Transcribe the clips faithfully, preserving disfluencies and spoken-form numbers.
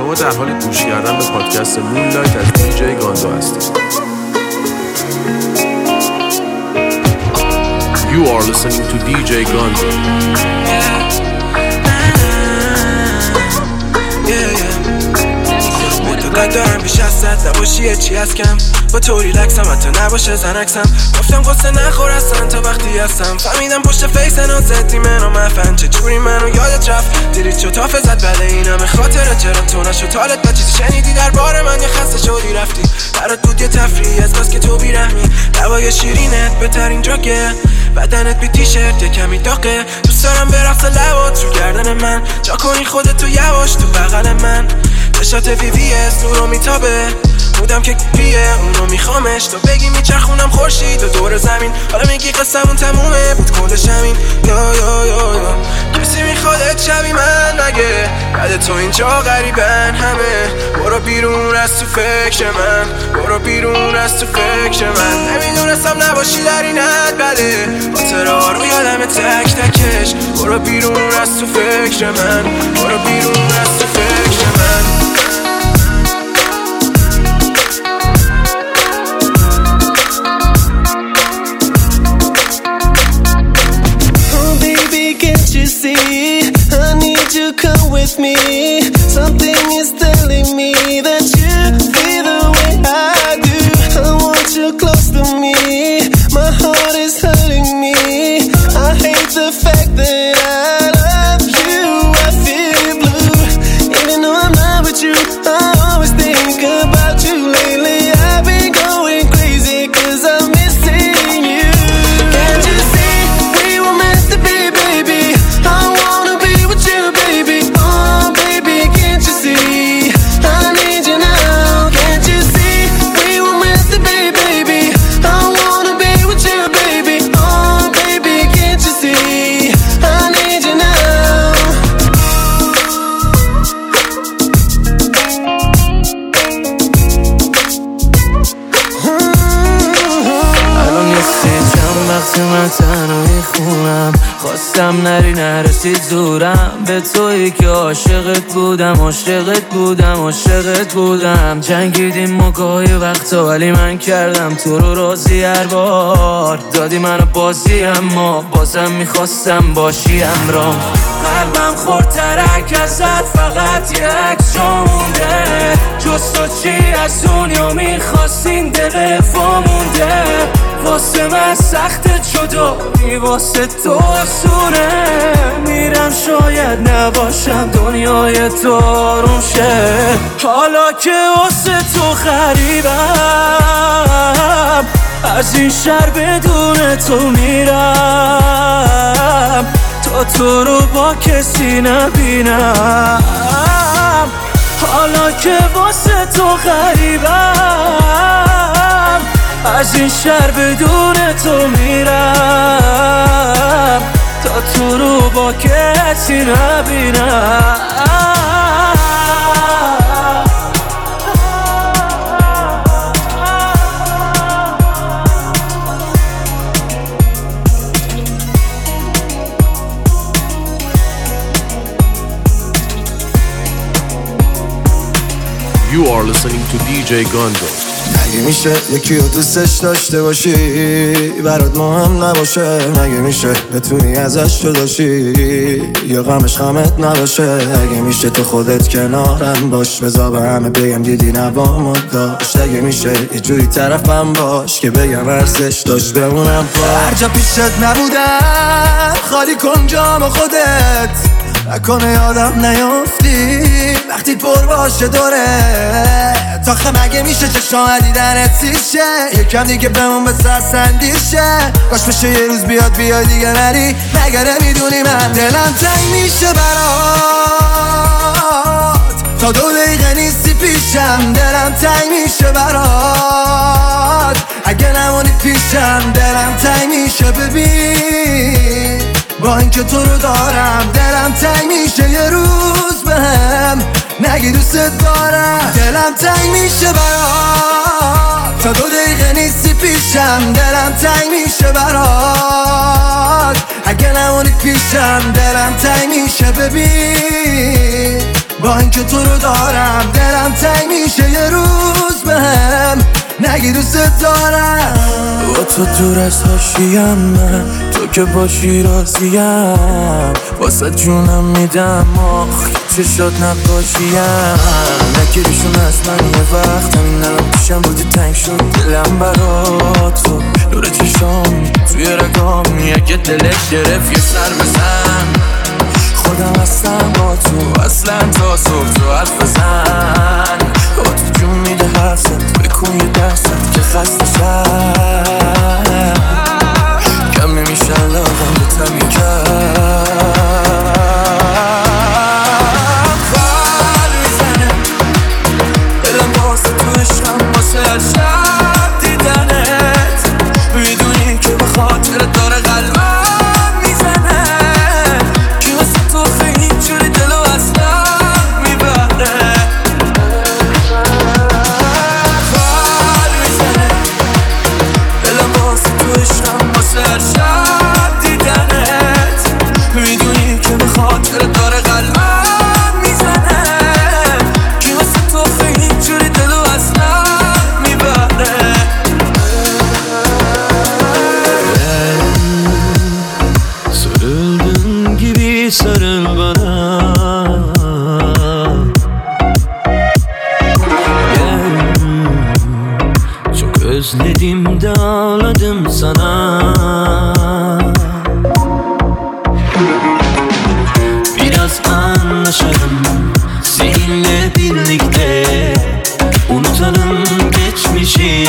شما در حال گوش کردن به پادکست مونلایت از دیجی گاندو هستید. You are listening to دیجی گاندو. قد دارم بیش از صد نباشی چی از کم با تو ریلکسم حتی نباشه زنکسم گفتم قصه نخور اصلا تا وقتی هستم فهمیدم پشت فیس نازدی منو مفن چجوری منو یادت رفت دیری چو تافه زد بله اینم خاطره چرا تو نشو تالت با چیزی شنیدی درباره من یه خسته شدی رفتی برات بود یه تفریح از بس که تو بیرحمی دوای شیرینت بهترین جاگه بدنت بی تیشرت یه کمی داغه دوست دارم برقص لبات رو گردن من جا کنی خودتو یواش تو بغل من چشات وی وی اس نورو میتابه بودم که پیه اونو میخوامش تو بگی میچرخونم خورشید و دور زمین حالا میگی قصمون تمومه بود کلش همین یا یا یا یا کسی میخوادت شبی من مگه بعد تو اینجا غریبن همه برو بیرون از تو فکر من برو بیرون از تو فکر من نمیدونستم نباشی در اینت بله خاطره ها رو یادم تک تکش برو بیرون از تو فکر من برو بیرون از تو فکر من Come with me. Something is telling me that you feel the way I do. I want you close to me. My heart is hurting me. I hate the fact that I love you. I feel blue. Even though I'm not with you, I always think about you. Lately I've been going crazy 'cause I'm missing you. Can't you see we were meant to be, baby? I wanna be with you, baby. Oh, baby, can't you see? I need you now. Can't you see we were meant to be, baby? I wanna be with you, baby. Oh, baby, can't you see? I need you now. الان یه سی چند وقت من تنهایی خونم خواستم نری نرسید زورم به تویی که عاشقت بودم عاشقت بودم عاشقت بودم جنگیدیم ما گاهی وقتا ولی من کردم تو رو راضی هر بار دادی منو بازی اما بازم میخواستم باشی همراه قلبم خورد ترک ازت فقط یه عکس جا مونده جز تو چی از دنیا میخواستین دل وامونده واسه من سخت جدایی واسه تو آسونه میرم شاید نباشم دنیای تو آروم شه حالا که واسه تو غریبم از این شهر بدون تو میرم تا تو رو با کسی نبینم حالا که واسه تو غریبم از این شهر بدون تو میرم تا تو رو با کسی نبینم You are listening to دیجی گاندو. مگه میشه یکی رو دوستش داشته باشی برات مهم نباشه مگه میشه بتونی ازش جداشی یا غمش غمت نباشه اگه میشه تو خودت کنارم باش بذار به همه بگم دیدی نوامو داشت اگه میشه یه جوری طرفم باش که بگم ارزش داشت بمونم هر جا پیشت نبودم خالی کن جام خودت نکنه یادم نیافتی وقتی پر باشه دوره تاخه مگه میشه چشام دیدنت سیشه یکم دیگه بمون به سرسندی شه کاش بشه یه روز بیاد بیاد دیگه نری مگه نمیدونی من دلم تنگ میشه برات تا دو دقیقه نیستی پیشم دلم تنگ میشه برات اگه نمونی پیشم دلم تنگ میشه ببین با اینکه تو رو دارم دلم تنگ میشه یه روز بهم نگی دوست دارم دلم تنگ میشه برات تا دو دقیقه نیستی پیشم دلم تنگ میشه برات اگه نمونی پیشم دلم تنگ میشه ببین با اینکه تو رو دارم دلم تنگ میشه یه روز بهم نگی دوست دارم. با تو دور از حاشیم من، تو که باشی راضیم، واسه جونم میدم آخ چشات نقاشیم. نگیریشون از من یه وقت همین الان پیشم بودی تنگ شد دلم برات تو نور چشام توی رگام اگه دلت گرفت یه سر بزن. خودم هستم با تو اصلا تا صبح تو حرف بزن. با تو جون میده حرفت بکن یه دستت که خسته شد کم نمیشه علاقم به تمی کرد. خال میزنه دلم واسه تو عشقم واسه هر شب دیدنت میدونی که به خاطر داره قلبم میزنه که واسه تو خیلی جوری دلو اصلا میبره. خال میزنه دلم واسه تو عشقم واسه هر شب دیدنت میدونی که به خاطر داره قلبم میزنه که واسه تو خیلی جوری دلو اصلا میبره. Sarıldığın gibi sarıl bana Gel Çok özledim de ağladım sana Biraz anlaşalım seninle birlikte Unutalım geçmişi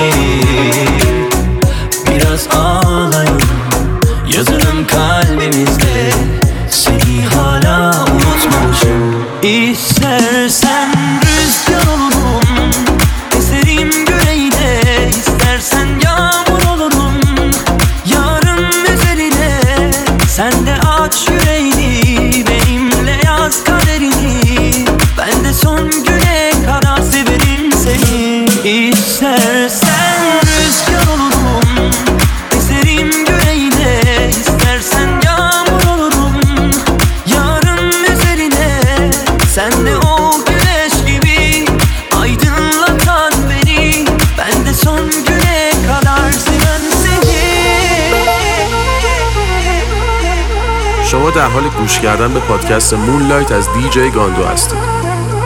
Biraz ağlayalım yazalım kalbimizde Seni hala unutmamışım. İstersen rüzgar olurum eserim güneyde İstersen yağmur olurum yarım üzerine Sen de aç yüreğini benimle yaz kaderini Ben de son güne kadar severim seni. İstersen rüzgar olurum eserim güneyde İstersen yağmur olurum yarım üzerine Sen de o güneş gibi aydınlatan beni Ben de son güne kadar seven seni. شما در حال گوش کردن به پادکست مونلایت از دی جی گاندو هستید.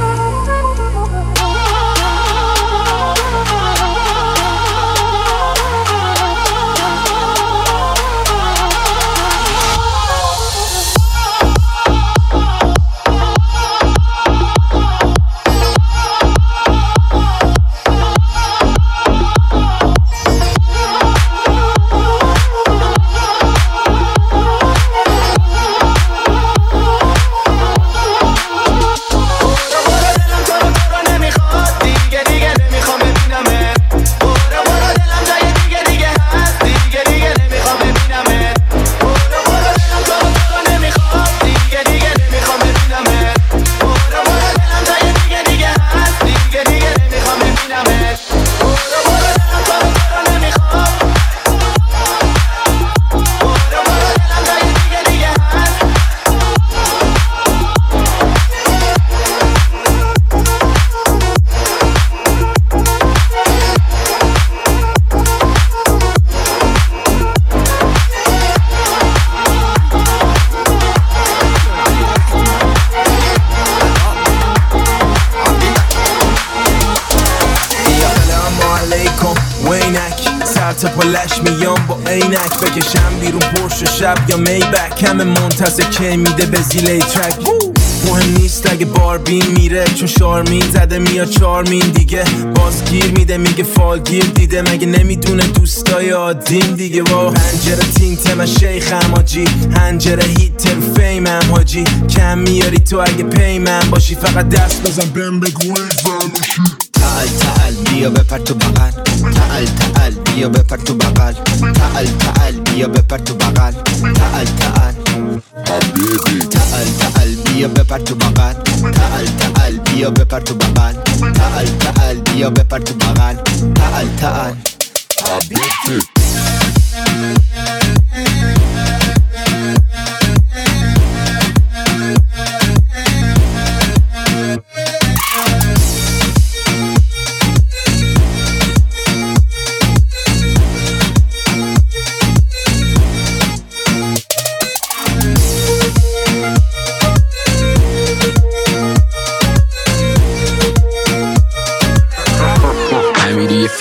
پلش میام با عینک بکشم بیرون پرش شب یا میبک همه منتظر که میده به زیلی ترک مهم نیست اگه باربین میره چون شارمین زده میاد چارمین دیگه بازگیر میده میگه فالگیر دیده مگه نمیدونه دوستای عادیم دیگه وا پنجره تینت من شیخم آجی هنجره هیتر فیمم حاجی کم میاری تو اگه پیمم باشی فقط دست بزن بهم بگو تعال تعال بیا بپر تو بغل تعال تعال بیا بپر تو بغل تعال تعال بیا بپر تو بغل تعال تعال تعال تعال بیا بپر تو بغل تعال تعال بیا بپر تو بغل تعال تعال بیا بپر تو بغل تعال تعال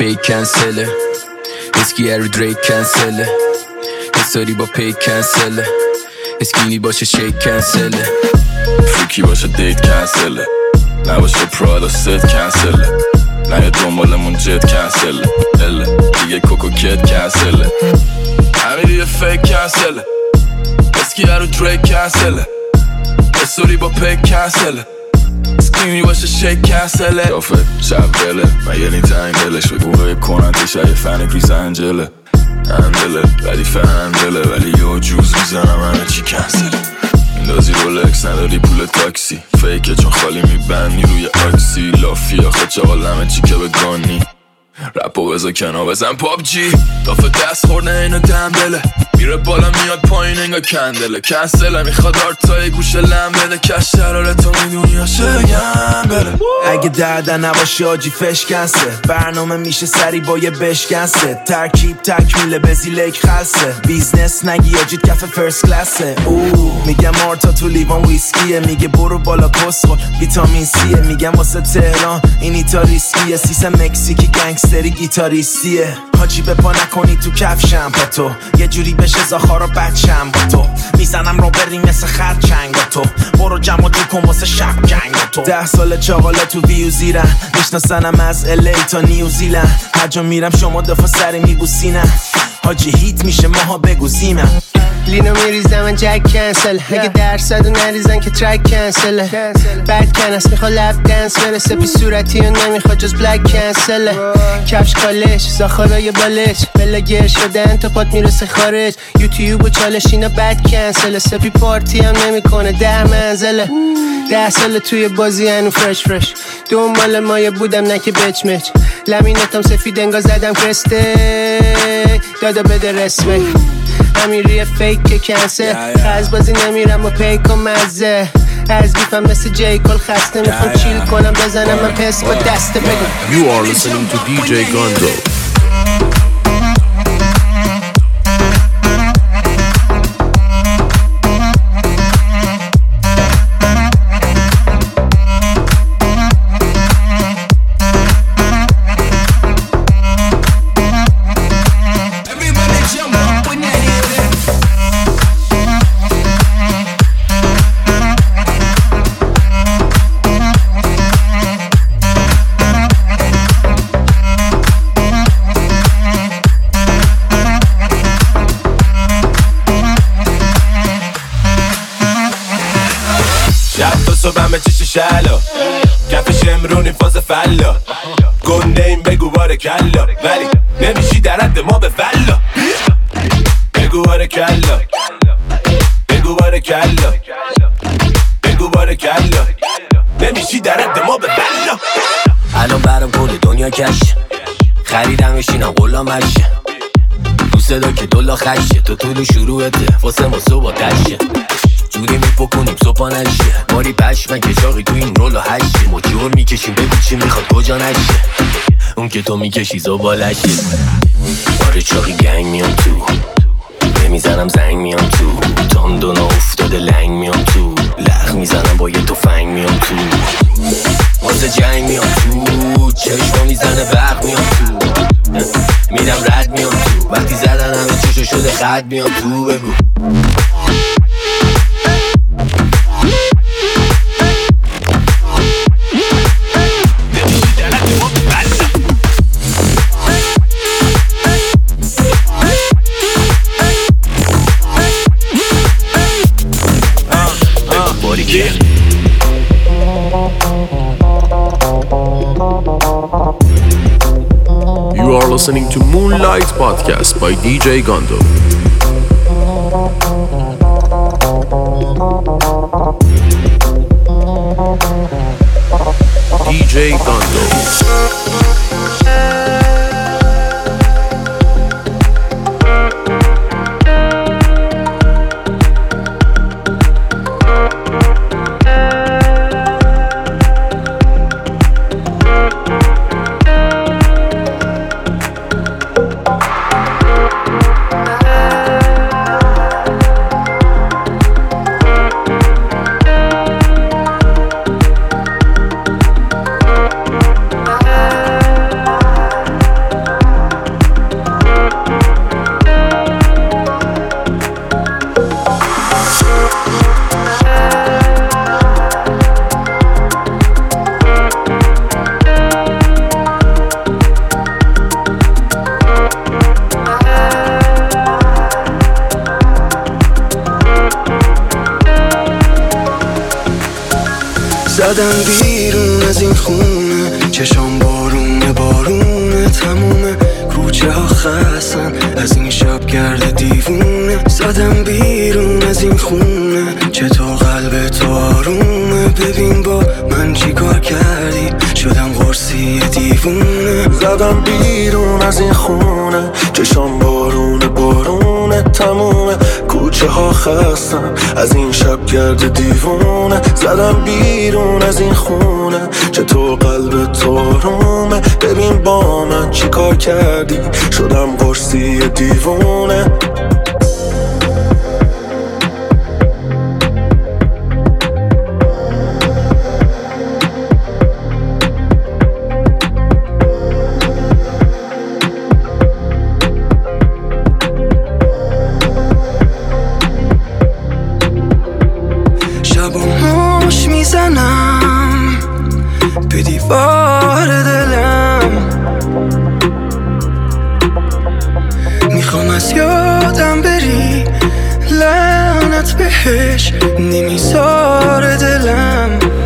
فیک کنسله، اسکی رو دریک کنسله، استوری با پیک کنسله، اسکینی باشه شیک کنسله، فریکی باشه دیت کنسله، نباشه پرادا ست کنسله، نه دنبالمون جت کنسله، اله دیگه کوکو کت کنسله، همین دیگه فیک کنسله، اسکی رو دریک کنسله، استوری با پیک کنسله، اسکینی باشه شیک کنسله، دافه شب دله من یه نی تنگ دلش به گوه کننده شای فن کریس انجله اندله ولی فهندله ولی یه جوز میزنم همه چی کنسله، میندازی رولکس نداری پول تاکسی فیکه چون خالی میبندی روی آکسی لافی آخه چاقال همه چی که بگانی رپو بزا کنا بزن پاب جی دافه دست خورده اینو دمبله میره بالا میاد پایین انگا کندله کنسله میخواد آرتای گوشه لم بده کش شراره تو میدونی ها شگم بله اگه درده نباشه آجی فش کنسه برنامه میشه سری با یه بشکنسه ترکیب تکمیله بزی لیک خلصه بیزنس نگی آجید کف فرست کلاسه اوه میگم مارتا تو لیوان ویسکیه میگه برو بالا کس خور ویتامین سیه میگم واسه تهران این ایتا ریسکیه سیسم مکزیکی گنگستری گیتاریستیه حاجی به پا نکنی تو کفشم با تو یه جوری بشه زاخارا بچم با تو میزنم رو بری مثل خرچنگ با تو برو جمع جو کن واسه شب جنگ با تو ده سال چاقالا تو ویو زیرن میشناسنم از الی تا نیوزیلند هر جا میرم شما دفعه سری میبوسینم حاجی هیت میشه ماها بگو زیمم لینو میریزم من جک کنسل اگه درصدو نریزن که ترک کنسله بد کنس میخواد لب دنس برسه پی صورتی و نمیخواد جز بلک کنسله کفش کالش زاخارای بالش بلا گر شدن تا پات میرسه خارج یوتیوب و چالش اینا بد کنسله سپی پارتی هم نمیکنه ده منزله ده سال توی بازی هنو فرش فرش دنبال مایه بودم نه که بچ مچ لمینتم سفید انگا زدم کرسته دادا بده رسمه امیری فیک که کنسه خز بازی نمیرم و پیک و مزه از بیفم مثل جیکل خسته میخوام چیل کنم بزنم من پس با دسته بگم You are listening to دی جی Gondo. صبح همه چیش شلا کفش امرونی فاز فلا گنده این بگو باره کلا ولی نمیشی در حد ما به فلا بگو باره کلا بگو باره کلا بگو باره کلا نمیشی در حد ما به فلا الان برام کل دنیا کش خریدم بشینم غلامش دوست دا که دولا خشه تو طول شروعته واسه ما صبح تشه جوری میپکنیم صبح نشه باری پشمن که چاقی تو این رول و هشه ما جور میکشیم بگو چی میخواد کجا نشه اون که تو میکشی زبالشه باره چاقی گنگ میام تو نمیزنم زنگ میام تو تاندونا افتاده لنگ میام تو لخ میزنم با یه تفنگ میام تو واسه جنگ میام تو چشما میزنه برق میام تو میرم رد میام تو وقتی زدن همه چشو شده خد میام تو بگو You are listening to Moonlight Podcast by دی جی Gondo. دی جی Gondo. زدم بیرون از این خونه، چشام بارونه بارونه، تمومه کوچه ها خستن از این شب گرد دیوونه. زدم بیرون از این خونه، چطور قلب تو آرومه، ببین با من چی کار کردی، شدم قرصی دیوونه. زدم بیرون از این خونه، چشام بارونه بارونه، تمومه کوچه ها خستن از این شب گرد دیوونه. زدم بیرون از این خونه، چطور قلب تو آرومه، ببین با من چی کار کردی، شدم قرصی دیوونه. شب و موش میزنم به دیوار دلم، میخوام از یادم بری، لعنت بهش نمیذاره دلم.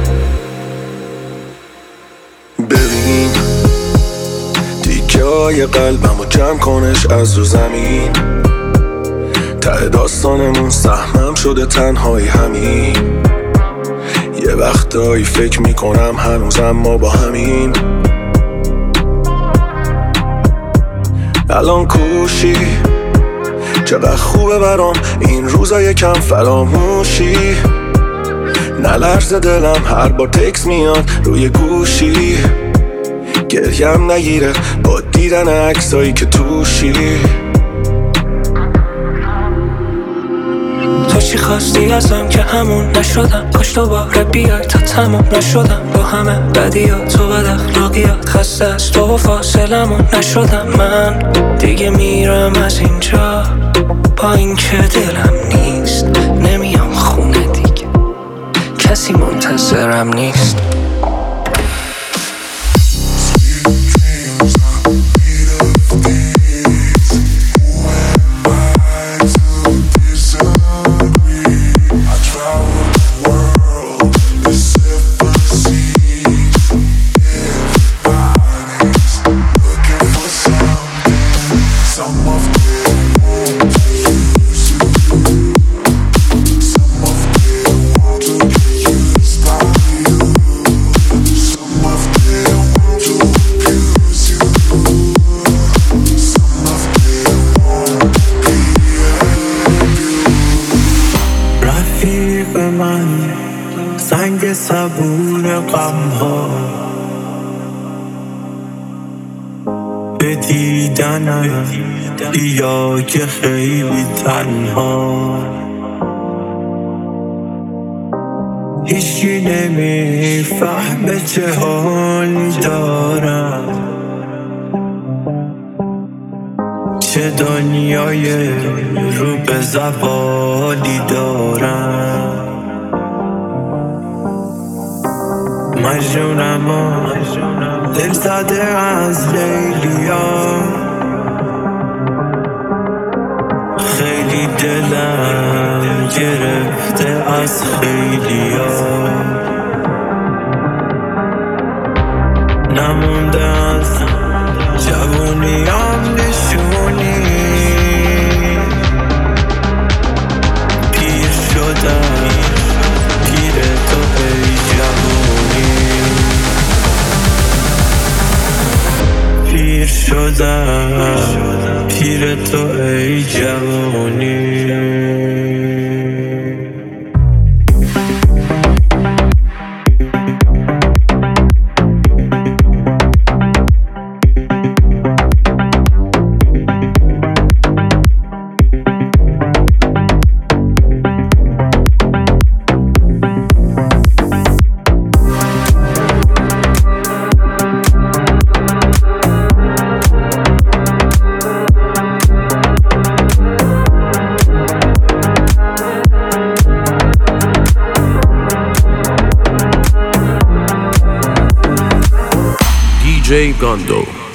ببین دیگه های قلبمو جمع کنش از رو زمین، ته داستانمون سهمم شده تنهایی همین. یه وقتایی فکر میکنم هنوزم ما با همین. الان کوشی چقدر خوبه برام این روزا یکم فراموشی، نلرز دلم هر بار تکس میاد روی گوشی، گریم نگیره با دیدن عکسایی که توشی. تو چی خواستی ازم که همون نشدم، کاش دوباره بیای تا تموم نشدم با همه بدیا، تو بد اخلاقیات خسته از تو و فاصلمون نشدم. من دیگه میرم از اینجا با این که دلم نیست، نمیام خونه دیگه کسی منتظرم نیست. سنگ صبور غم ها به دیدنم بیا که خیلی تنها، هیچی نمیفهمه چه حالی دارم، چه دنیای رو به زوالی دارم. مجنونم و دل زده از لیلیا، خیلی دلم گرفته از خیلیا، نمونده از جوونیام نشونی، پیر شدم پیر تو ای جوونی، پیر شدم پیر تو ای جوونی. دی جی Gondo.